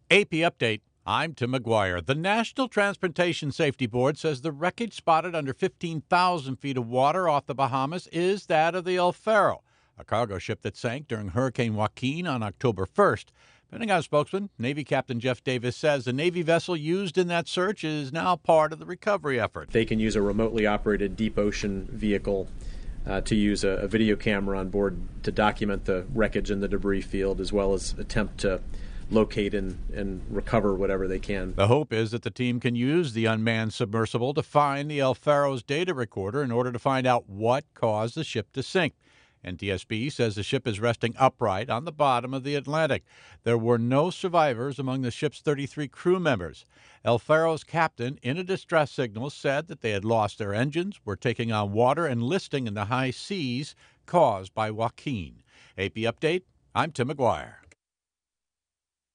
AP Update. I'm Tim McGuire. The National Transportation Safety Board says the wreckage spotted under 15,000 feet of water off the Bahamas is that of the El Faro, a cargo ship that sank during Hurricane Joaquin on October 1st. Pentagon spokesman, Navy Captain Jeff Davis, says the Navy vessel used in that search is now part of the recovery effort. They can use a remotely operated deep ocean vehicle to use a video camera on board to document the wreckage in the debris field, as well as attempt to locate and recover whatever they can. The hope is that the team can use the unmanned submersible to find the El Faro's data recorder in order to find out what caused the ship to sink. NTSB says the ship is resting upright on the bottom of the Atlantic. There were no survivors among the ship's 33 crew members. El Faro's captain, in a distress signal, said that they had lost their engines, were taking on water, and listing in the high seas caused by Joaquin. AP Update, I'm Tim McGuire.